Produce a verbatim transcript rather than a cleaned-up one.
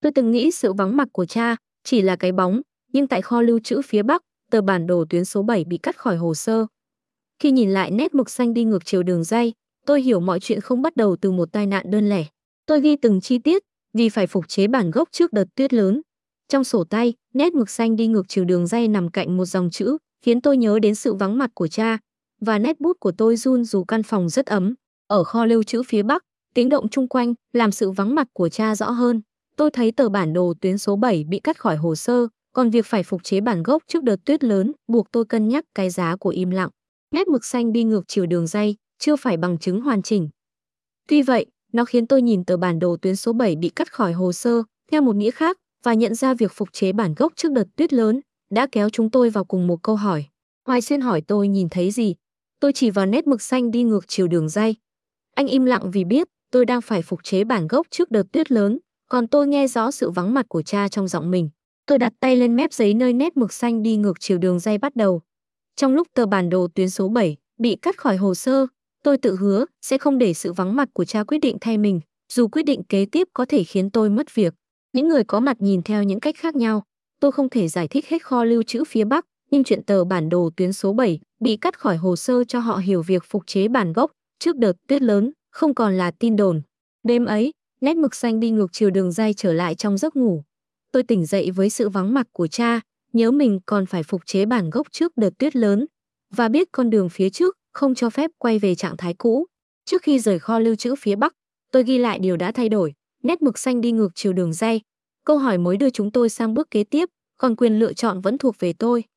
Tôi từng nghĩ sự vắng mặt của cha chỉ là cái bóng, nhưng tại kho lưu trữ phía Bắc, tờ bản đồ tuyến số bảy bị cắt khỏi hồ sơ. Khi nhìn lại nét mực xanh đi ngược chiều đường ray, tôi hiểu mọi chuyện không bắt đầu từ một tai nạn đơn lẻ. Tôi ghi từng chi tiết vì phải phục chế bản gốc trước đợt tuyết lớn. Trong sổ tay, nét mực xanh đi ngược chiều đường ray nằm cạnh một dòng chữ, khiến tôi nhớ đến sự vắng mặt của cha, và nét bút của tôi run dù căn phòng rất ấm. Ở kho lưu trữ phía Bắc, tiếng động chung quanh làm sự vắng mặt của cha rõ hơn. Tôi thấy tờ bản đồ tuyến số bảy bị cắt khỏi hồ sơ, còn việc phải phục chế bản gốc trước đợt tuyết lớn buộc tôi cân nhắc cái giá của im lặng. Nét mực xanh đi ngược chiều đường ray chưa phải bằng chứng hoàn chỉnh. Tuy vậy, nó khiến tôi nhìn tờ bản đồ tuyến số bảy bị cắt khỏi hồ sơ theo một nghĩa khác và nhận ra việc phục chế bản gốc trước đợt tuyết lớn đã kéo chúng tôi vào cùng một câu hỏi. Hoài Xuyên hỏi tôi nhìn thấy gì. Tôi chỉ vào nét mực xanh đi ngược chiều đường ray. Anh im lặng vì biết tôi đang phải phục chế bản gốc trước đợt tuyết lớn, còn tôi nghe rõ sự vắng mặt của cha trong giọng mình. Tôi đặt tay lên mép giấy nơi nét mực xanh đi ngược chiều đường ray bắt đầu. Trong lúc tờ bản đồ tuyến số bảy bị cắt khỏi hồ sơ, tôi tự hứa sẽ không để sự vắng mặt của cha quyết định thay mình, dù quyết định kế tiếp có thể khiến tôi mất việc. Những người có mặt nhìn theo những cách khác nhau. Tôi không thể giải thích hết kho lưu trữ phía Bắc, nhưng chuyện tờ bản đồ tuyến số bảy bị cắt khỏi hồ sơ cho họ hiểu việc phục chế bản gốc trước đợt tuyết lớn không còn là tin đồn. Đêm ấy, nét mực xanh đi ngược chiều đường ray trở lại trong giấc ngủ. Tôi tỉnh dậy với sự vắng mặt của cha, nhớ mình còn phải phục chế bản gốc trước đợt tuyết lớn, và biết con đường phía trước không cho phép quay về trạng thái cũ. Trước khi rời kho lưu trữ phía Bắc, tôi ghi lại điều đã thay đổi, nét mực xanh đi ngược chiều đường ray. Câu hỏi mới đưa chúng tôi sang bước kế tiếp, còn quyền lựa chọn vẫn thuộc về tôi.